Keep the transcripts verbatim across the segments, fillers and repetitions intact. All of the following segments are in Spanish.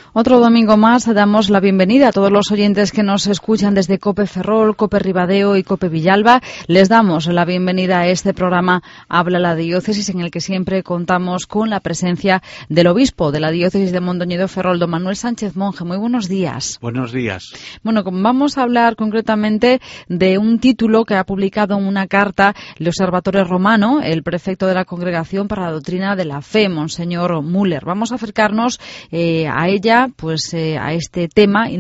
Otro domingo más damos la bienvenida a todos los oyentes que nos escuchan desde COPE Ferrol, COPE Ribadeo y COPE Villalba. Les damos la bienvenida a este programa Habla la Diócesis, en el que siempre contamos con la presencia del obispo de la Diócesis de Mondoñedo Ferrol, don Manuel Sánchez Monje. Muy buenos días. Buenos días. Bueno, vamos a hablar concretamente de un título que ha publicado en una carta el Observatorio Romano, el prefecto de la Congregación para la Doctrina de la Fe, Monseñor Müller. Vamos a acercarnos eh, a ella, pues eh, a este tema,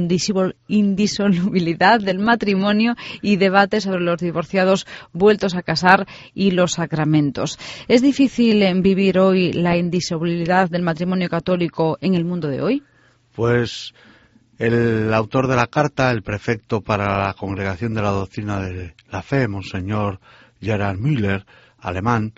indisolubilidad del matrimonio y debate sobre los divorciados vueltos a casar y los sacramentos. ¿Es difícil eh, vivir hoy la indisolubilidad del matrimonio católico en el mundo de hoy? Pues el autor de la carta, el prefecto para la Congregación de la Doctrina de la Fe, Monseñor Gerhard Müller, alemán,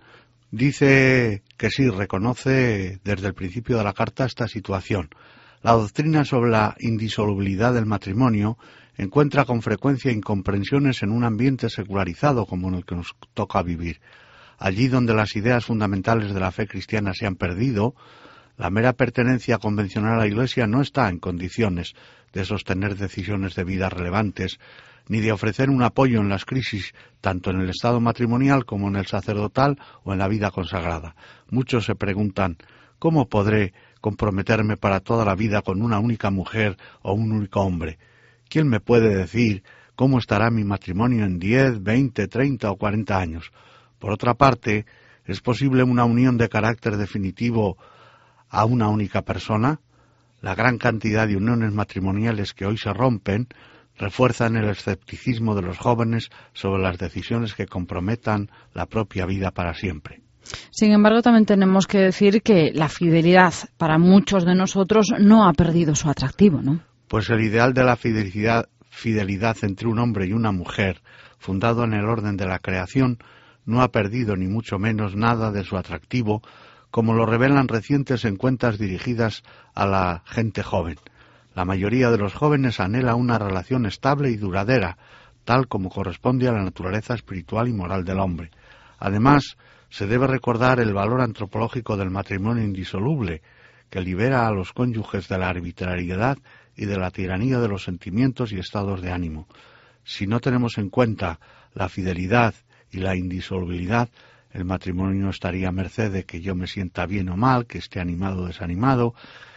dice que sí, reconoce desde el principio de la carta esta situación. La doctrina sobre la indisolubilidad del matrimonio encuentra con frecuencia incomprensiones en un ambiente secularizado como en el que nos toca vivir. Allí donde las ideas fundamentales de la fe cristiana se han perdido, la mera pertenencia convencional a la Iglesia no está en condiciones de sostener decisiones de vida relevantes, ni de ofrecer un apoyo en las crisis, tanto en el estado matrimonial como en el sacerdotal o en la vida consagrada. Muchos se preguntan, ¿cómo podré comprometerme para toda la vida con una única mujer o un único hombre? ¿Quién me puede decir cómo estará mi matrimonio en diez, veinte, treinta o cuarenta años? Por otra parte, ¿es posible una unión de carácter definitivo a una única persona? La gran cantidad de uniones matrimoniales que hoy se rompen refuerzan el escepticismo de los jóvenes sobre las decisiones que comprometan la propia vida para siempre. Sin embargo, también tenemos que decir que la fidelidad para muchos de nosotros no ha perdido su atractivo, ¿no? Pues el ideal de la fidelidad, fidelidad entre un hombre y una mujer, fundado en el orden de la creación, no ha perdido ni mucho menos nada de su atractivo, como lo revelan recientes encuestas dirigidas a la gente joven. La mayoría de los jóvenes anhela una relación estable y duradera, tal como corresponde a la naturaleza espiritual y moral del hombre. Además, se debe recordar el valor antropológico del matrimonio indisoluble, que libera a los cónyuges de la arbitrariedad y de la tiranía de los sentimientos y estados de ánimo. Si no tenemos en cuenta la fidelidad y la indisolubilidad, el matrimonio estaría a merced de que yo me sienta bien o mal, que esté animado o desanimado,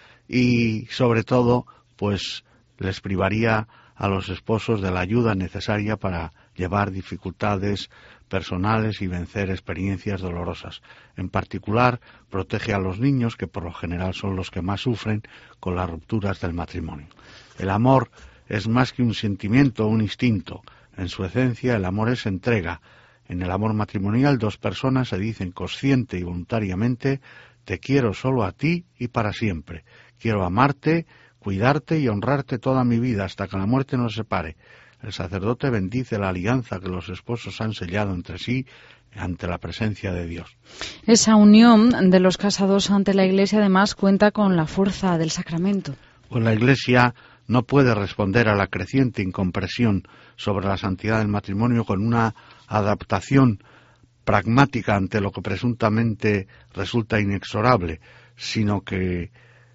y sobre todo, pues les privaría a los esposos de la ayuda necesaria para llevar dificultades personales y vencer experiencias dolorosas. En particular, protege a los niños, que por lo general son los que más sufren con las rupturas del matrimonio. El amor es más que un sentimiento o un instinto. En su esencia, el amor es entrega. En el amor matrimonial, dos personas se dicen consciente y voluntariamente: te quiero solo a ti y para siempre. Quiero amarte, cuidarte y honrarte toda mi vida hasta que la muerte nos separe. El sacerdote bendice la alianza que los esposos han sellado entre sí ante la presencia de Dios. Esa unión de los casados ante la Iglesia además cuenta con la fuerza del sacramento. Pues la Iglesia no puede responder a la creciente incomprensión sobre la santidad del matrimonio con una adaptación pragmática ante lo que presuntamente resulta inexorable, sino que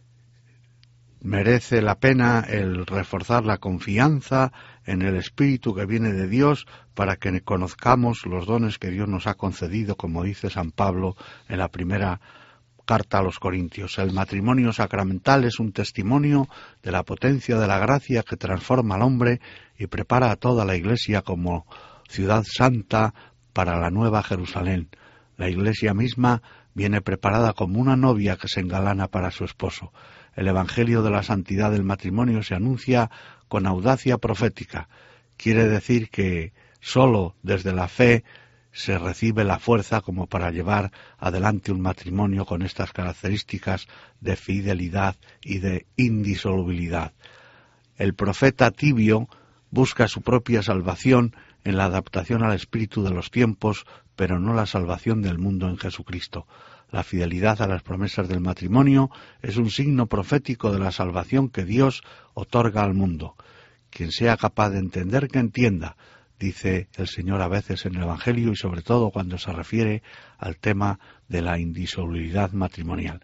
merece la pena el reforzar la confianza en el Espíritu que viene de Dios para que conozcamos los dones que Dios nos ha concedido, como dice San Pablo en la primera carta a los Corintios. El matrimonio sacramental es un testimonio de la potencia de la gracia que transforma al hombre y prepara a toda la Iglesia como ciudad santa para la nueva Jerusalén. La Iglesia misma viene preparada como una novia que se engalana para su esposo. El Evangelio de la santidad del matrimonio se anuncia con audacia profética. Quiere decir que sólo desde la fe se recibe la fuerza como para llevar adelante un matrimonio con estas características de fidelidad y de indisolubilidad. El profeta tibio busca su propia salvación en la adaptación al espíritu de los tiempos, pero no la salvación del mundo en Jesucristo. La fidelidad a las promesas del matrimonio es un signo profético de la salvación que Dios otorga al mundo. Quien sea capaz de entender, que entienda, dice el Señor a veces en el Evangelio, y sobre todo cuando se refiere al tema de la indisolubilidad matrimonial.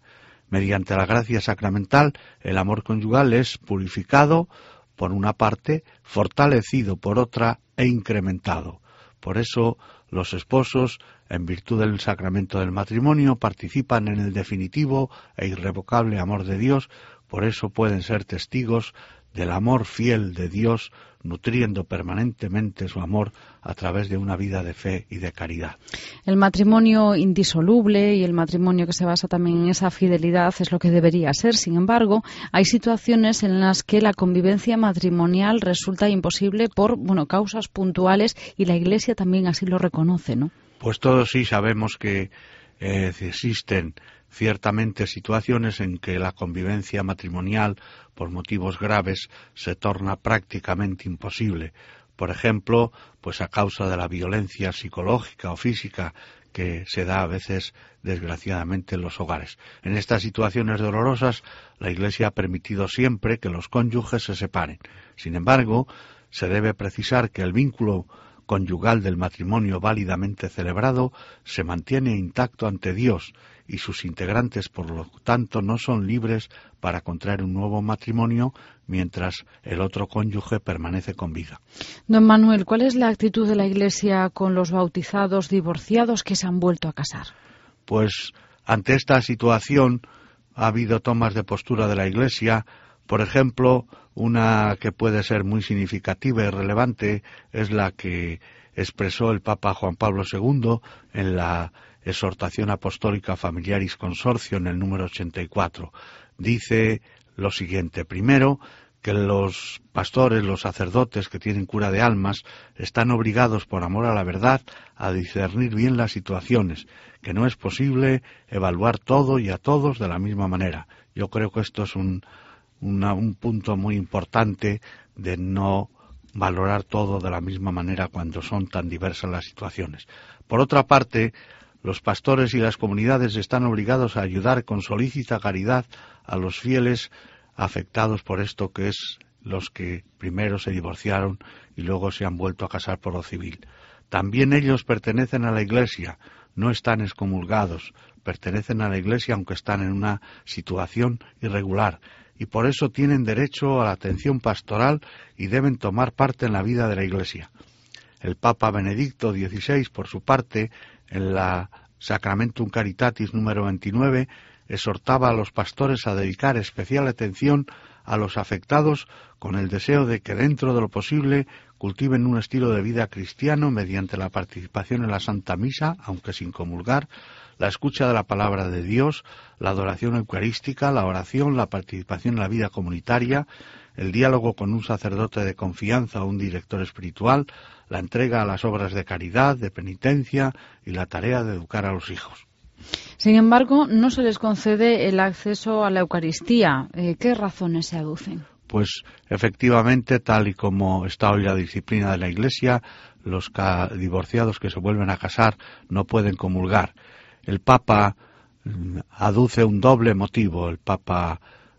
Mediante la gracia sacramental, el amor conyugal es purificado por una parte, fortalecido por otra e incrementado. Por eso, los esposos, en virtud del sacramento del matrimonio, participan en el definitivo e irrevocable amor de Dios. Por eso pueden ser testigos del amor fiel de Dios, nutriendo permanentemente su amor a través de una vida de fe y de caridad. El matrimonio indisoluble y el matrimonio que se basa también en esa fidelidad es lo que debería ser. Sin embargo, hay situaciones en las que la convivencia matrimonial resulta imposible por, bueno, causas puntuales, y la Iglesia también así lo reconoce, ¿no? Pues todos sí sabemos que eh, existen ciertamente situaciones en que la convivencia matrimonial, por motivos graves, se torna prácticamente imposible. Por ejemplo, pues a causa de la violencia psicológica o física que se da a veces, desgraciadamente, en los hogares. En estas situaciones dolorosas, la Iglesia ha permitido siempre que los cónyuges se separen. Sin embargo, se debe precisar que el vínculo conyugal del matrimonio válidamente celebrado se mantiene intacto ante Dios, y sus integrantes, por lo tanto, no son libres para contraer un nuevo matrimonio mientras el otro cónyuge permanece con vida. Don Manuel, ¿cuál es la actitud de la Iglesia con los bautizados divorciados que se han vuelto a casar? Pues ante esta situación ha habido tomas de postura de la Iglesia. Por ejemplo, una que puede ser muy significativa y relevante es la que expresó el Papa Juan Pablo segundo en la exhortación apostólica Familiaris Consortio en el número ochenta y cuatro. Dice lo siguiente: primero, que los pastores, los sacerdotes que tienen cura de almas, están obligados por amor a la verdad a discernir bien las situaciones, que no es posible evaluar todo y a todos de la misma manera. Yo creo que esto es un, una, un punto muy importante de no valorar todo de la misma manera cuando son tan diversas las situaciones. Por otra parte, los pastores y las comunidades están obligados a ayudar con solícita caridad a los fieles afectados por esto, que es los que primero se divorciaron y luego se han vuelto a casar por lo civil. También ellos pertenecen a la Iglesia, no están excomulgados, pertenecen a la Iglesia aunque están en una situación irregular, y por eso tienen derecho a la atención pastoral y deben tomar parte en la vida de la Iglesia. El Papa Benedicto dieciséis, por su parte, en la Sacramentum Caritatis número veintinueve, exhortaba a los pastores a dedicar especial atención a los afectados con el deseo de que dentro de lo posible cultiven un estilo de vida cristiano mediante la participación en la Santa Misa, aunque sin comulgar, la escucha de la palabra de Dios, la adoración eucarística, la oración, la participación en la vida comunitaria, el diálogo con un sacerdote de confianza o un director espiritual, la entrega a las obras de caridad, de penitencia y la tarea de educar a los hijos. Sin embargo, no se les concede el acceso a la Eucaristía. Eh, ¿Qué razones se aducen? Pues efectivamente, tal y como está hoy la disciplina de la Iglesia, los ca- divorciados que se vuelven a casar no pueden comulgar. El Papa mm, aduce un doble motivo, el Papa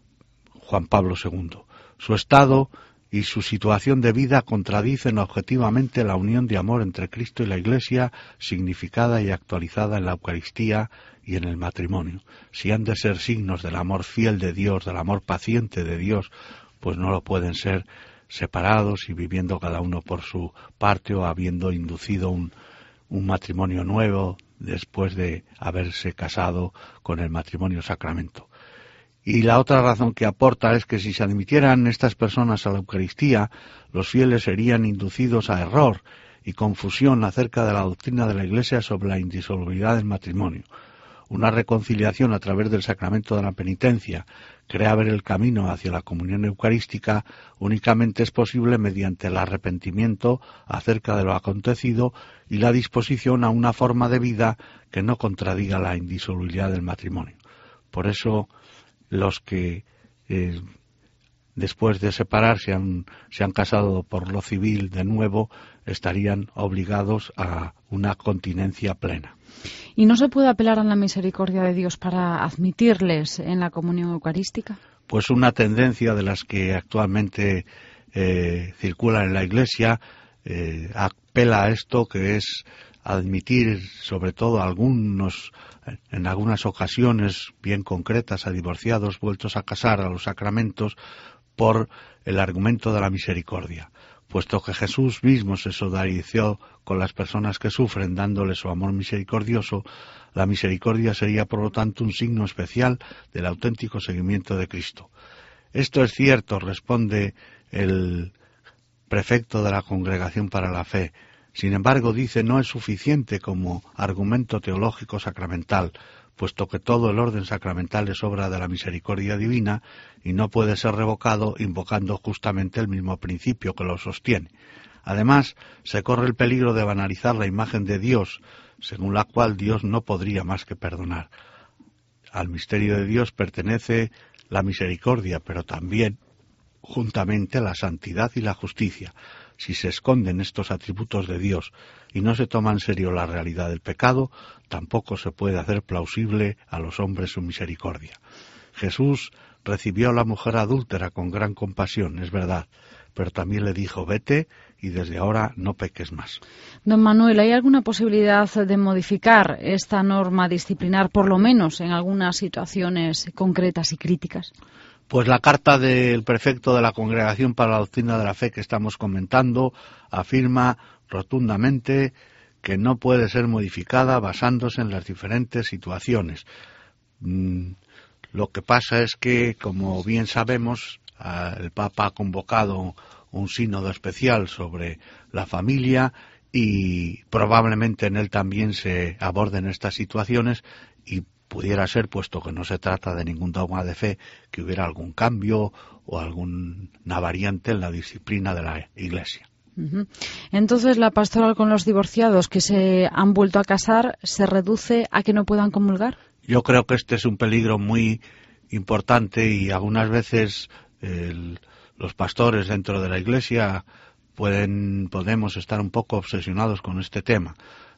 Juan Pablo segundo. Su estado y su situación de vida contradicen objetivamente la unión de amor entre Cristo y la Iglesia, significada y actualizada en la Eucaristía y en el matrimonio. Si han de ser signos del amor fiel de Dios, del amor paciente de Dios, pues no lo pueden ser separados y viviendo cada uno por su parte o habiendo inducido un, un matrimonio nuevo después de haberse casado con el matrimonio sacramento. Y la otra razón que aporta es que si se admitieran estas personas a la Eucaristía, los fieles serían inducidos a error y confusión acerca de la doctrina de la Iglesia sobre la indisolubilidad del matrimonio. Una reconciliación a través del sacramento de la penitencia que abre el camino hacia la comunión eucarística únicamente es posible mediante el arrepentimiento acerca de lo acontecido y la disposición a una forma de vida que no contradiga la indisolubilidad del matrimonio. Por eso, los que eh, después de separarse han, se han casado por lo civil de nuevo estarían obligados a una continencia plena. ¿Y no se puede apelar a la misericordia de Dios para admitirles en la comunión eucarística? Pues una tendencia de las que actualmente eh, circulan en la Iglesia eh, apela a esto, que es admitir, sobre todo algunos, en algunas ocasiones bien concretas, a divorciados vueltos a casar a los sacramentos por el argumento de la misericordia. Puesto que Jesús mismo se solidarizó con las personas que sufren dándole su amor misericordioso, la misericordia sería por lo tanto un signo especial del auténtico seguimiento de Cristo. Esto es cierto, responde el prefecto de la Congregación para la Fe. Sin embargo, dice, no es suficiente como argumento teológico sacramental, puesto que todo el orden sacramental es obra de la misericordia divina y no puede ser revocado invocando justamente el mismo principio que lo sostiene. Además, se corre el peligro de banalizar la imagen de Dios, según la cual Dios no podría más que perdonar. Al misterio de Dios pertenece la misericordia, pero también, juntamente, la santidad y la justicia. Si se esconden estos atributos de Dios y no se toma en serio la realidad del pecado, tampoco se puede hacer plausible a los hombres su misericordia. Jesús recibió a la mujer adúltera con gran compasión, es verdad, pero también le dijo, vete y desde ahora no peques más. Don Manuel, ¿hay alguna posibilidad de modificar esta norma disciplinar, por lo menos en algunas situaciones concretas y críticas? Pues la carta del prefecto de la Congregación para la Doctrina de la Fe que estamos comentando afirma rotundamente que no puede ser modificada basándose en las diferentes situaciones. Mm, lo que pasa es que, como bien sabemos, el Papa ha convocado un sínodo especial sobre la familia y probablemente en él también se aborden estas situaciones y pudiera ser, puesto que no se trata de ningún dogma de fe, que hubiera algún cambio o alguna variante en la disciplina de la Iglesia. Uh-huh. Entonces, la pastoral con los divorciados que se han vuelto a casar, ¿se reduce a que no puedan comulgar? Yo creo que este es un peligro muy importante y algunas veces el, los pastores dentro de la Iglesia pueden podemos estar un poco obsesionados con este tema.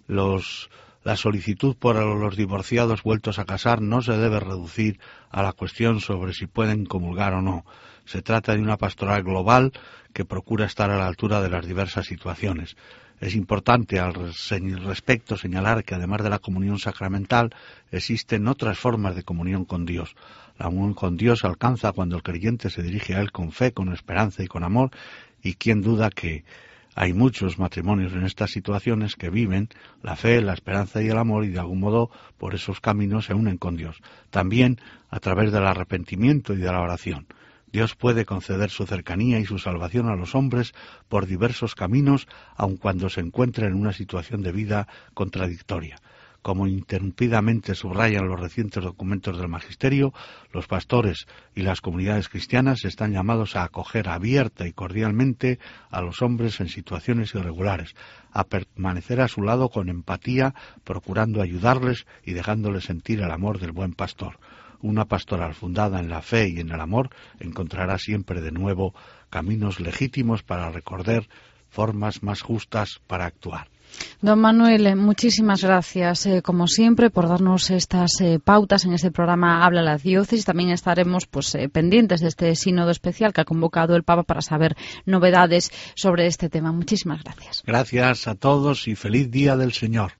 Los La solicitud por los divorciados vueltos a casar no se debe reducir a la cuestión sobre si pueden comulgar o no. Se trata de una pastoral global que procura estar a la altura de las diversas situaciones. Es importante al respecto señalar que además de la comunión sacramental existen otras formas de comunión con Dios. La unión con Dios alcanza cuando el creyente se dirige a Él con fe, con esperanza y con amor, y quién duda que hay muchos matrimonios en estas situaciones que viven la fe, la esperanza y el amor y de algún modo por esos caminos se unen con Dios. También a través del arrepentimiento y de la oración. Dios puede conceder su cercanía y su salvación a los hombres por diversos caminos, aun cuando se encuentren en una situación de vida contradictoria. Como interrumpidamente subrayan los recientes documentos del Magisterio, los pastores y las comunidades cristianas están llamados a acoger abierta y cordialmente a los hombres en situaciones irregulares, a permanecer a su lado con empatía, procurando ayudarles y dejándoles sentir el amor del buen pastor. Una pastoral fundada en la fe y en el amor encontrará siempre de nuevo caminos legítimos para recordar formas más justas para actuar. Don Manuel, muchísimas gracias, eh, como siempre, por darnos estas eh, pautas en este programa Habla la Diócesis. También estaremos pues eh, pendientes de este sínodo especial que ha convocado el Papa para saber novedades sobre este tema. Muchísimas gracias. Gracias a todos y feliz Día del Señor.